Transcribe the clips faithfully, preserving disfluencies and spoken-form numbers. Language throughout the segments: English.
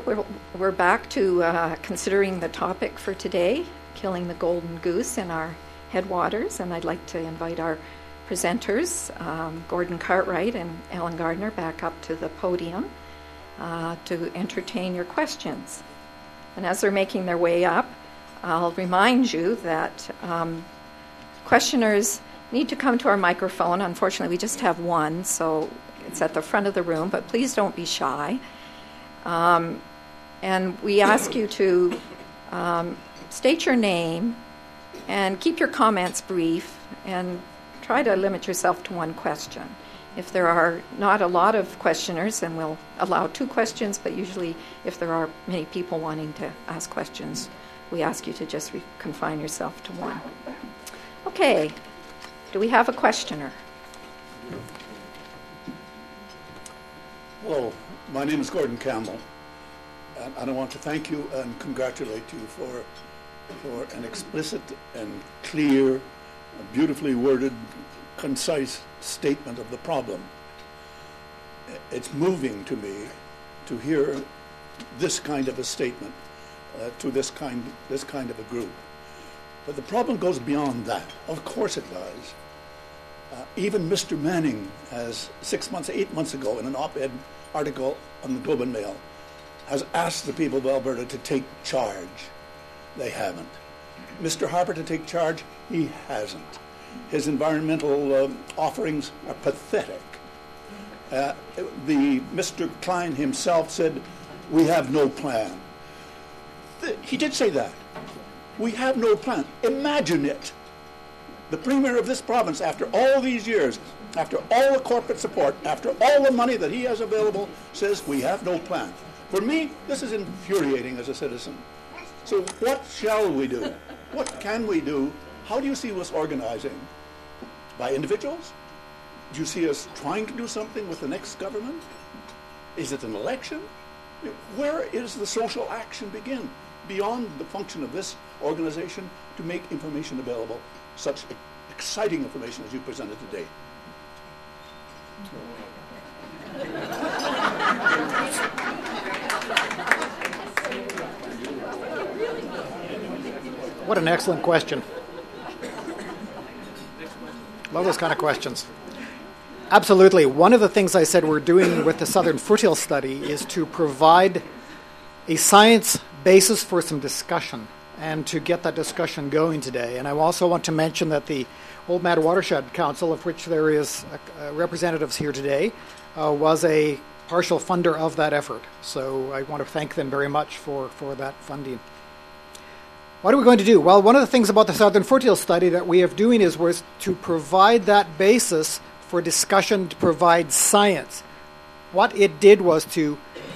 So we're, we're back to uh, considering the topic for today, killing the golden goose in our headwaters, and I'd like to invite our presenters, um, Gordon Cartwright and Ellen Gardner, back up to the podium uh, to entertain your questions. And as they're making their way up, I'll remind you that um, questioners need to come to our microphone. Unfortunately, we just have one, so it's at the front of the room, but please don't be shy. Um, and we ask you to um, state your name and keep your comments brief and try to limit yourself to one question. If there are not a lot of questioners, then we'll allow two questions, but usually if there are many people wanting to ask questions, we ask you to just re- confine yourself to one. Okay, do we have a questioner? Hello, my name is Gordon Campbell, and, and I want to thank you and congratulate you for, for an explicit and clear, beautifully worded, concise statement of the problem. It's moving to me to hear this kind of a statement uh, to this kind, this kind of a group. But the problem goes beyond that. Of course it does. Uh, even Mister Manning has six months, eight months ago in an op-ed article on the Globe and Mail has asked the people of Alberta to take charge. They haven't. Mister Harper to take charge, he hasn't. His environmental uh, offerings are pathetic. Uh, the Mister Klein himself said, "We have no plan." The, he did say that. We have no plan. Imagine it. The Premier of this province, after all these years, after all the corporate support, after all the money that he has available, says we have no plan. For me, this is infuriating as a citizen. So what shall we do? What can we do? How do you see us organizing? By individuals? Do you see us trying to do something with the next government? Is it an election? Where is the social action begin? Beyond the function of this organization to make information available, such exciting information as you presented today. What an excellent question. Love those kind of questions. Absolutely. One of the things I said we're doing with the Southern Foothill study is to provide a science basis for some discussion and to get that discussion going today. And I also want to mention that the Oldman Watershed Council, of which there is uh, representatives here today, uh, was a partial funder of that effort. So I want to thank them very much for, for that funding. What are we going to do? Well, one of the things about the Southern Foothill study that we are doing is was to provide that basis for discussion, to provide science. What it did was to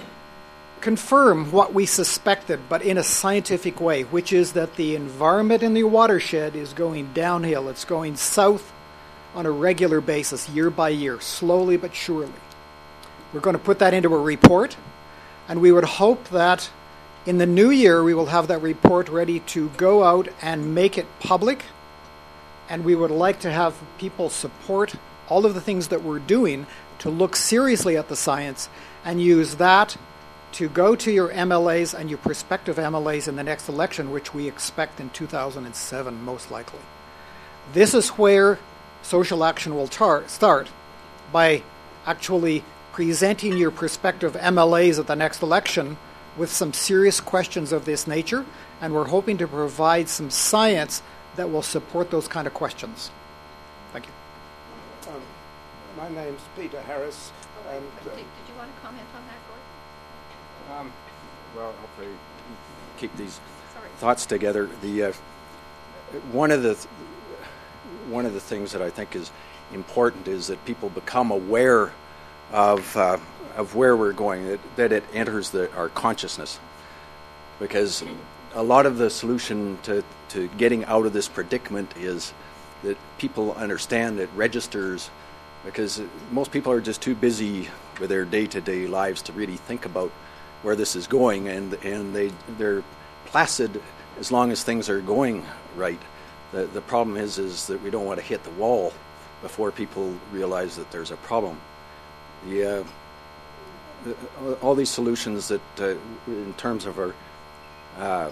confirm what we suspected, but in a scientific way, which is that the environment in the watershed is going downhill. It's going south on a regular basis, year by year, slowly but surely. We're going to put that into a report, and we would hope that in the new year we will have that report ready to go out and make it public, and we would like to have people support all of the things that we're doing to look seriously at the science and use that to go to your M L As and your prospective M L As in the next election, which we expect in two thousand seven, most likely. This is where social action will tar- start, by actually presenting your prospective M L As at the next election with some serious questions of this nature, and we're hoping to provide some science that will support those kind of questions. Thank you. Um, my name's Peter Harris. And, uh, did, did you want to comment on that, Gordon? Um, well, hopefully keep these Sorry. thoughts together. The uh, one of the th- one of the things that I think is important is that people become aware of uh, of where we're going. That, that it enters the, our consciousness, because a lot of the solution to to getting out of this predicament is that people understand that registers, because most people are just too busy with their day-to-day lives to really think about where this is going, and and they they're placid as long as things are going right. The the problem is is that we don't want to hit the wall before people realize that there's a problem. The uh, all these solutions that, uh, in terms of our, uh,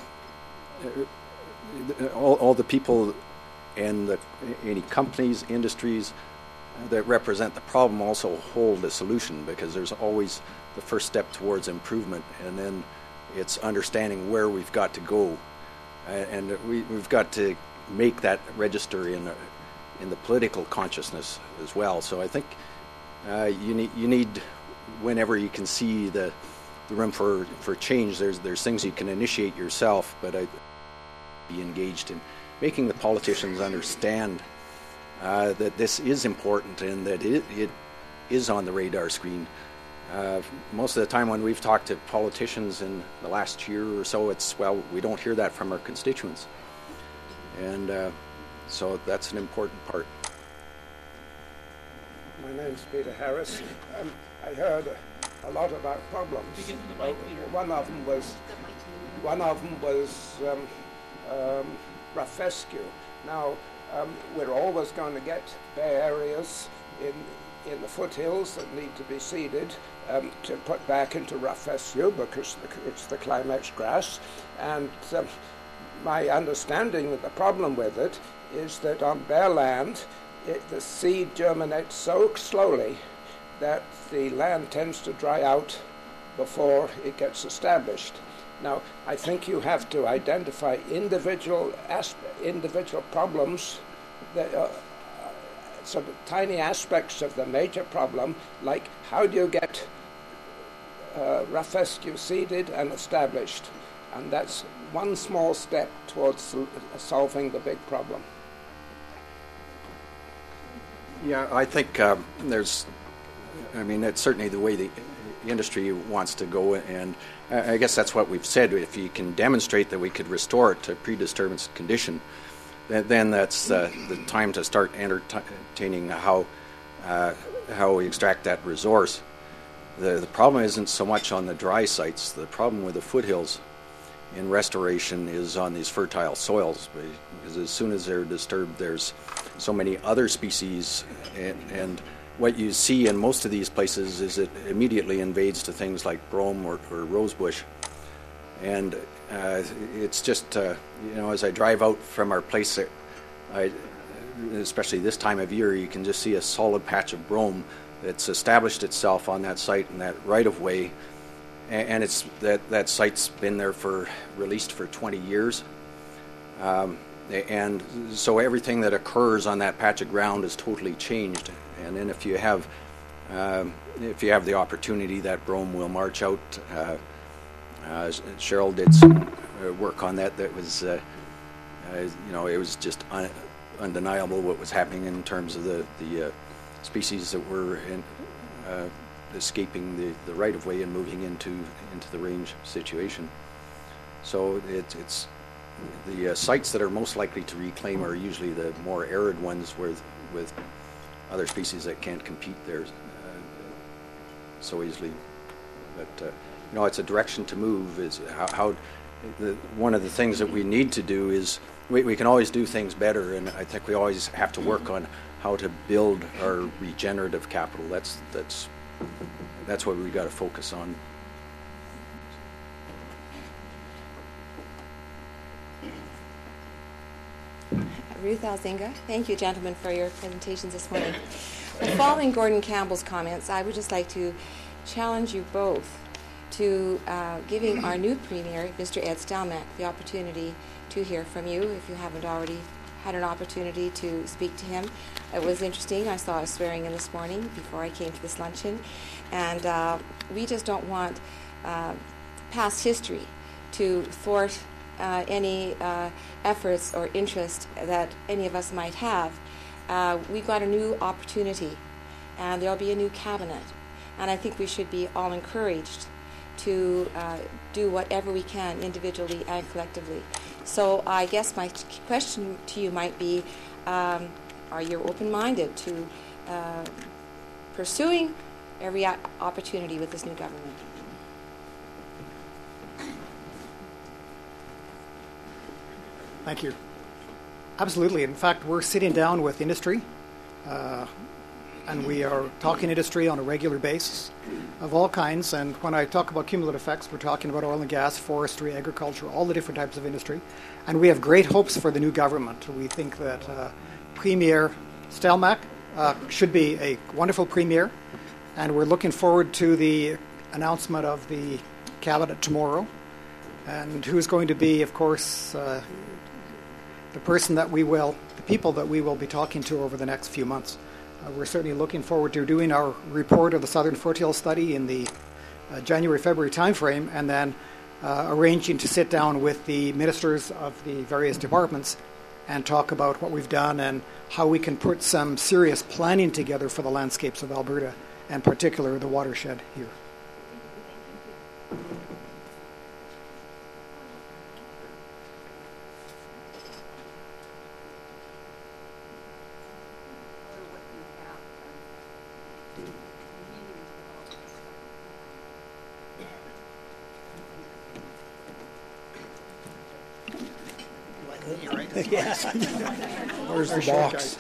all, all the people and the, any companies, industries that represent the problem also hold a solution, because there's always the first step towards improvement, and then it's understanding where we've got to go, and we, we've got to make that register in in the political consciousness as well. So I think uh, you need you need whenever you can see the the room for for change. There's there's things you can initiate yourself, but I be engaged in making the politicians understand uh, that this is important and that it, it is on the radar screen. Uh, most of the time when we've talked to politicians in the last year or so, it's, well, we don't hear that from our constituents. And uh, so that's an important part. My name's Peter Harris. Um, I heard a, a lot about problems. Well, one of them was, one of them was um, um, rough fescue. Now, um, we're always going to get bare areas in in the foothills that need to be seeded um, to put back into rough fescue, because it's the climax grass. And um, my understanding of the problem with it is that on bare land, it, the seed germinates so slowly that the land tends to dry out before it gets established. Now, I think you have to identify individual aspe- individual problems that uh, sort of tiny aspects of the major problem, like how do you get uh, rough fescue seeded and established? And that's one small step towards sol- solving the big problem. Yeah, I think um, there's, I mean, that's certainly the way the industry wants to go, and I guess that's what we've said. If you can demonstrate that we could restore it to pre-disturbance condition, then that's uh, the time to start entertaining how uh, how we extract that resource. The, the problem isn't so much on the dry sites. The problem with the foothills in restoration is on these fertile soils, because as soon as they're disturbed, there's so many other species, and, and what you see in most of these places is it immediately invades to things like brome or, or rosebush. And uh, it's just, uh, you know, as I drive out from our place, I, especially this time of year, you can just see a solid patch of brome that's established itself on that site and that right-of-way. And, and it's that, that site's been there for, released for twenty years. Um, and so everything that occurs on that patch of ground is totally changed. And then if you have, um, if you have the opportunity, that brome will march out. Uh, Uh, Cheryl did some uh, work on that. That was, uh, uh, you know, it was just un- undeniable what was happening in terms of the the uh, species that were in, uh, escaping the, the right of way and moving into into the range situation. So it, it's the uh, sites that are most likely to reclaim are usually the more arid ones, with with other species that can't compete there uh, so easily, but. Uh, You know, it's a direction to move. Is how, how the, one of the things that we need to do is we, we can always do things better, and I think we always have to work on how to build our regenerative capital. That's that's that's what we got to focus on. Ruth Alzinga, thank you, gentlemen, for your presentations this morning. Well, following Gordon Campbell's comments, I would just like to challenge you both to uh, giving our new Premier, Mister Ed Stelmach, the opportunity to hear from you if you haven't already had an opportunity to speak to him. It was interesting. I saw a swearing in this morning before I came to this luncheon. And uh, we just don't want uh, past history to thwart uh, any uh, efforts or interest that any of us might have. Uh, we've got a new opportunity, and there'll be a new cabinet. And I think we should be all encouraged to uh, do whatever we can individually and collectively. So I guess my t- question to you might be, um, are you open-minded to uh, pursuing every a- opportunity with this new government? Thank you. Absolutely. In fact, we're sitting down with industry, uh, and we are talking industry on a regular basis of all kinds. And when I talk about cumulative effects, we're talking about oil and gas, forestry, agriculture, all the different types of industry. And we have great hopes for the new government. We think that uh, Premier Stelmach uh, should be a wonderful premier, and we're looking forward to the announcement of the cabinet tomorrow, and who's going to be, of course, uh, the person that we will, the people that we will be talking to over the next few months. Uh, we're certainly looking forward to doing our report of the Southern Foothills study in the uh, January February timeframe, and then uh, arranging to sit down with the ministers of the various departments and talk about what we've done and how we can put some serious planning together for the landscapes of Alberta, and particularly the watershed here. Where's the box?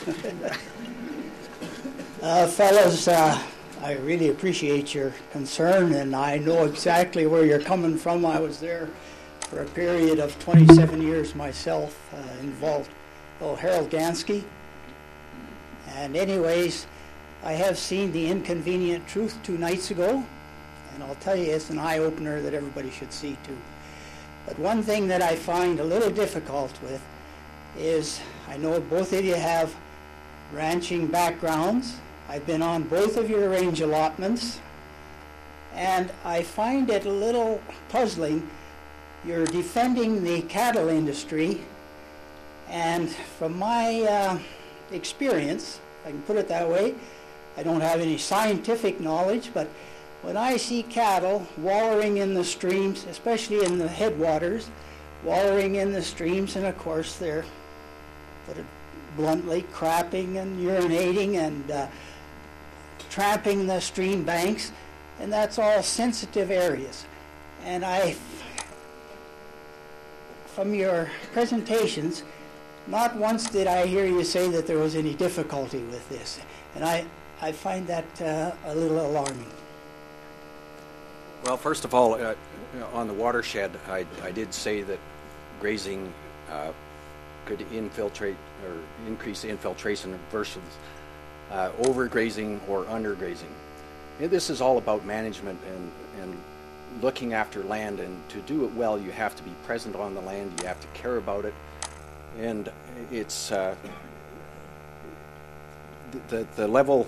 uh, fellas, uh, I really appreciate your concern, and I know exactly where you're coming from. I was there for a period of twenty-seven years myself, uh, involved oh, Harold Gansky. And anyways, I have seen The Inconvenient Truth two nights ago, and I'll tell you it's an eye-opener that everybody should see too. But one thing that I find a little difficult with is, I know both of you have ranching backgrounds. I've been on both of your range allotments, and I find it a little puzzling. You're defending the cattle industry, and from my uh, experience, if I can put it that way, I don't have any scientific knowledge, but when I see cattle wallowing in the streams, especially in the headwaters, wallowing in the streams, and of course they're, put it bluntly, crapping and urinating and uh, tramping the stream banks, and that's all sensitive areas. And I, from your presentations, not once did I hear you say that there was any difficulty with this, and I, I find that uh, a little alarming. Well, first of all, uh, on the watershed, I, I did say that grazing uh, could infiltrate or increase infiltration versus uh, overgrazing or undergrazing. And this is all about management and, and looking after land, and to do it well, you have to be present on the land, you have to care about it, and it's uh, the, the level.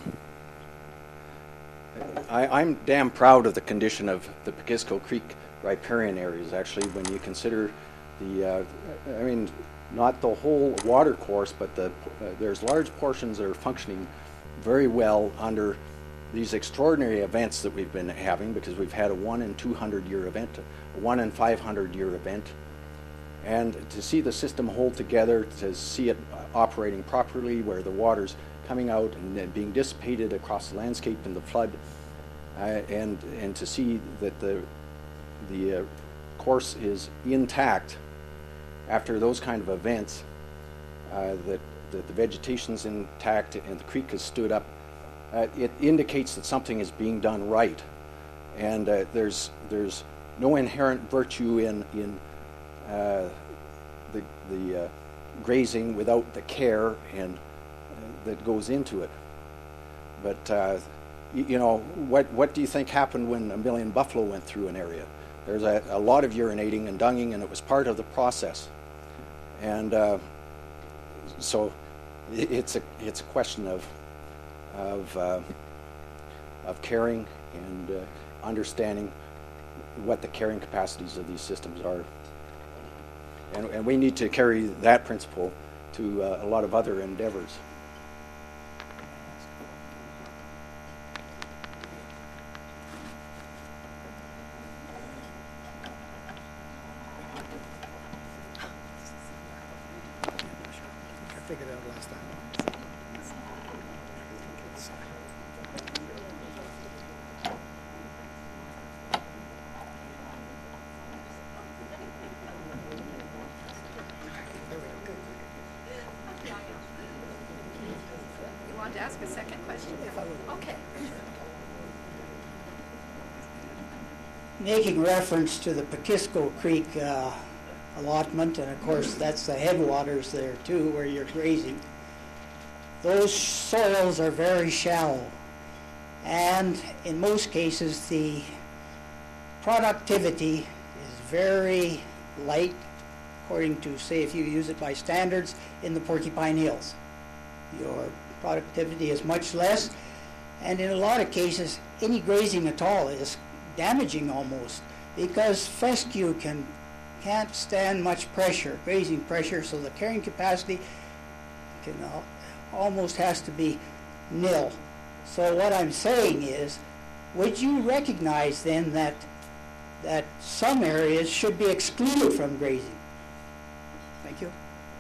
I, I'm damn proud of the condition of the Pekisko Creek riparian areas, actually, when you consider the, uh, I mean, not the whole water course, but the, uh, there's large portions that are functioning very well under these extraordinary events that we've been having, because we've had a one in two hundred year event, a one in five hundred year event, and to see the system hold together, to see it operating properly, where the water's coming out and then being dissipated across the landscape in the flood, uh, and and to see that the the uh, course is intact after those kind of events, uh, that that the vegetation's intact and the creek has stood up, uh, it indicates that something is being done right, and uh, there's there's no inherent virtue in in uh, the the uh, grazing without the care and that goes into it. But uh, you, you know, what what do you think happened when a million buffalo went through an area? There's a, a lot of urinating and dunging, and it was part of the process. And uh, so it, it's a it's a question of of uh, of caring and uh, understanding what the carrying capacities of these systems are. And, and we need to carry that principle to uh, a lot of other endeavors. Figured it out last time. You want to ask a second question? If I would making reference to the Pekisco Creek uh, allotment, and of course that's the headwaters there too, where you're grazing. Those soils are very shallow, and in most cases the productivity is very light, according to, say, if you use it by standards in the Porcupine Hills. Your productivity is much less, and in a lot of cases any grazing at all is damaging almost, because fescue can can't stand much pressure, grazing pressure, so the carrying capacity can uh, almost has to be nil. So what I'm saying is, would you recognize then that that some areas should be excluded from grazing? Thank you.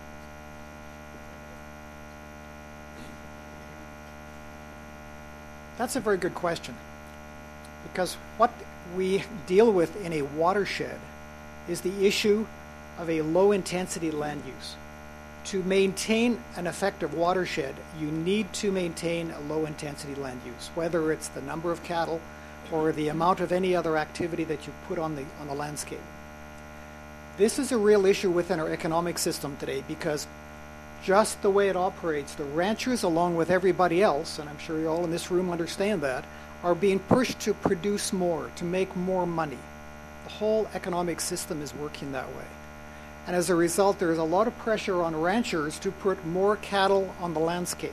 That's a very good question, because what we deal with in a watershed is the issue of a low-intensity land use. To maintain an effective watershed, you need to maintain a low-intensity land use, whether it's the number of cattle or the amount of any other activity that you put on the on the landscape. This is a real issue within our economic system today, because just the way it operates, the ranchers, along with everybody else, and I'm sure you all in this room understand that, are being pushed to produce more, to make more money. The whole economic system is working that way. And as a result, there is a lot of pressure on ranchers to put more cattle on the landscape.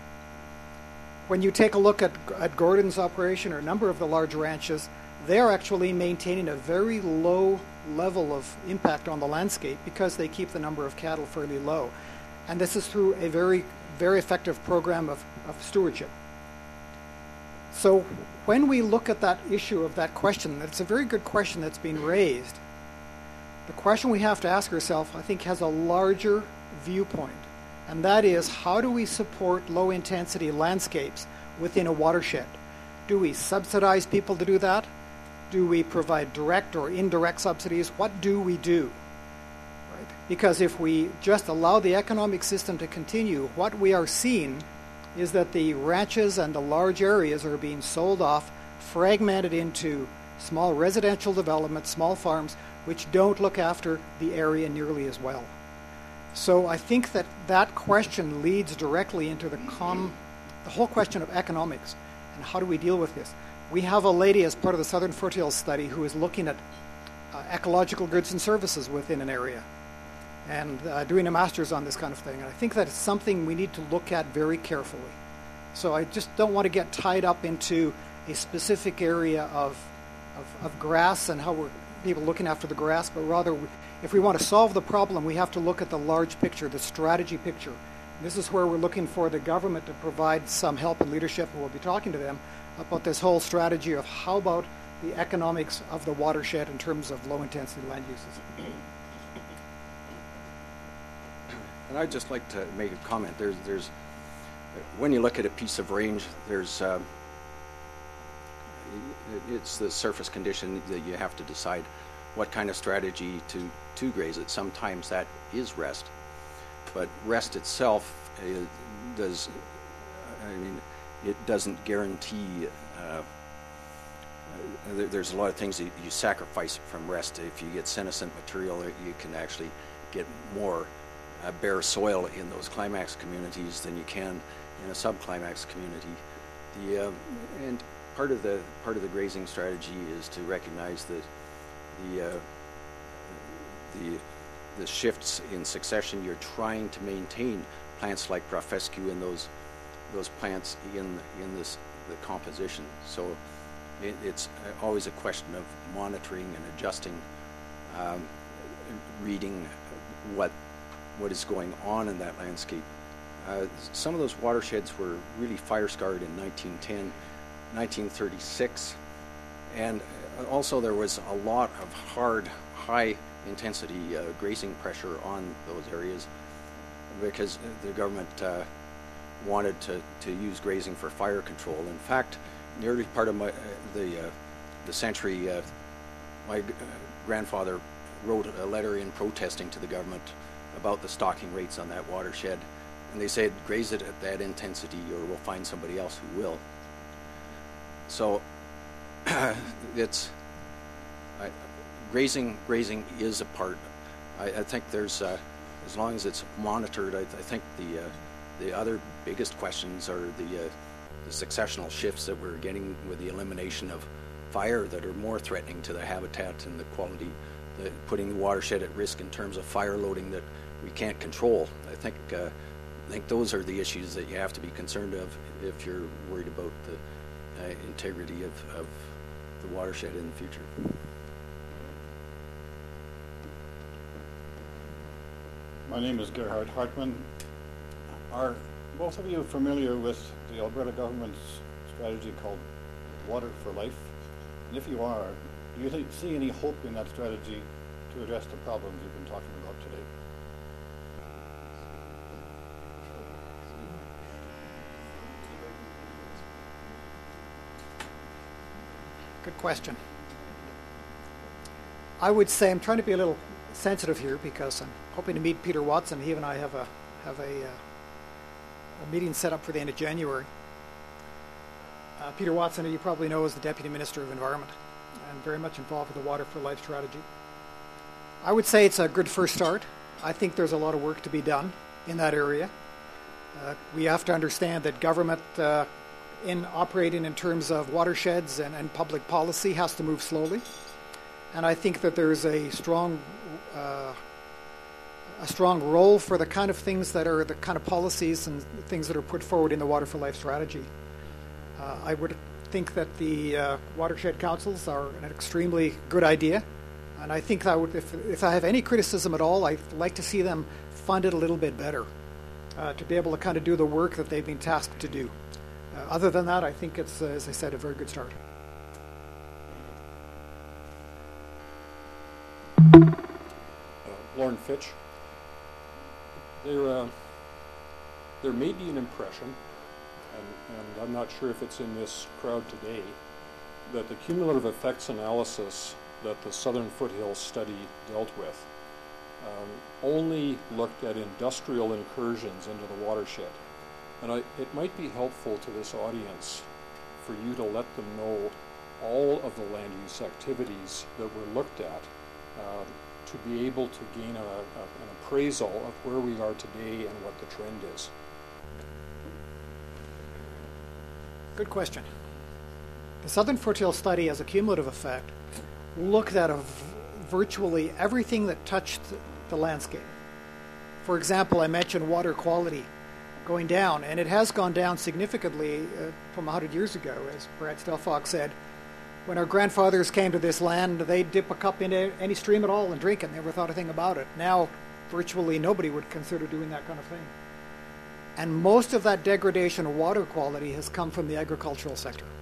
When you take a look at, at Gordon's operation, or a number of the large ranches, they're actually maintaining a very low level of impact on the landscape because they keep the number of cattle fairly low. And this is through a very, very effective program of, of stewardship. So when we look at that issue of that question, it's a very good question that's been raised. The question we have to ask ourselves, I think, has a larger viewpoint, and that is, how do we support low-intensity landscapes within a watershed? Do we subsidize people to do that? Do we provide direct or indirect subsidies? What do we do? Right? Because if we just allow the economic system to continue, what we are seeing is that the ranches and the large areas are being sold off, fragmented into small residential developments, small farms, which don't look after the area nearly as well. So I think that that question leads directly into the, com, the whole question of economics and how do we deal with this. We have a lady as part of the Southern Foothills study who is looking at uh, ecological goods and services within an area and uh, doing a master's on this kind of thing. And I think that it's something we need to look at very carefully. So I just don't want to get tied up into a specific area of, of, of grass and how we're people looking after the grass, but rather, if we want to solve the problem, we have to look at the large picture, the strategy picture. And this is where we're looking for the government to provide some help and leadership, and we'll be talking to them about this whole strategy of how about the economics of the watershed in terms of low-intensity land uses. And I'd just like to make a comment. There's, there's, when you look at a piece of range, there's, um, it's the surface condition that you have to decide what kind of strategy to, to graze it. Sometimes that is rest, but rest itself uh, does, I mean, it doesn't guarantee, uh, there, there's a lot of things that you sacrifice from rest. If you get senescent material, you can actually get more uh, bare soil in those climax communities than you can in a subclimax community. The, uh, and Part of the part of the grazing strategy is to recognize that the uh, the the shifts in succession. You're trying to maintain plants like Profescu and those those plants in in this the composition. So it, it's always a question of monitoring and adjusting, um, reading what what is going on in that landscape. Uh, some of those watersheds were really fire scarred in nineteen ten. nineteen thirty-six, and also there was a lot of hard, high-intensity uh, grazing pressure on those areas because the government uh, wanted to, to use grazing for fire control. In fact, in the early part of my, uh, the, uh, the century, uh, my uh, grandfather wrote a letter in protesting to the government about the stocking rates on that watershed, and they said, graze it at that intensity or we'll find somebody else who will. So it's I, grazing grazing is a part. I, I think there's uh, as long as it's monitored. I, I think the uh, the other biggest questions are the uh, the successional shifts that we're getting with the elimination of fire that are more threatening to the habitat and the quality, the, putting the watershed at risk in terms of fire loading that we can't control. I think uh, I think those are the issues that you have to be concerned of if you're worried about the uh, integrity of, of the watershed in the future. My name is Gerhard Hartmann. Are both of you familiar with the Alberta government's strategy called Water for Life? And if you are, do you th- see any hope in that strategy to address the problems you've been talking about today? Good question. I would say I'm trying to be a little sensitive here because I'm hoping to meet Peter Watson. He and I have a have a, uh, a meeting set up for the end of January. Uh, Peter Watson, who you probably know, is the Deputy Minister of Environment and very much involved with the Water for Life strategy. I would say it's a good first start. I think there's a lot of work to be done in that area. Uh, we have to understand that government uh, in operating in terms of watersheds and, and public policy has to move slowly. And I think that there's a strong uh, a strong role for the kind of things that are the kind of policies and things that are put forward in the Water for Life strategy. Uh, I would think that the uh, watershed councils are an extremely good idea. And I think that would, if, if I have any criticism at all, I'd like to see them funded a little bit better uh, to be able to kind of do the work that they've been tasked to do. Uh, other than that, I think it's, uh, as I said, a very good start. Uh, Lauren Fitch. There, uh, there may be an impression, and, and I'm not sure if it's in this crowd today, that the cumulative effects analysis that the Southern Foothills study dealt with um, only looked at industrial incursions into the watershed. And I, it might be helpful to this audience for you to let them know all of the land use activities that were looked at um, to be able to gain a, a, an appraisal of where we are today and what the trend is. Good question. The Southern Foothills study, as a cumulative effect, looked at a v- virtually everything that touched the landscape. For example, I mentioned water quality going down, and it has gone down significantly uh, from one hundred years ago, as Brad Stelfox said. When our grandfathers came to this land, they'd dip a cup into any stream at all and drink it, never thought a thing about it. Now, virtually nobody would consider doing that kind of thing. And most of that degradation of water quality has come from the agricultural sector.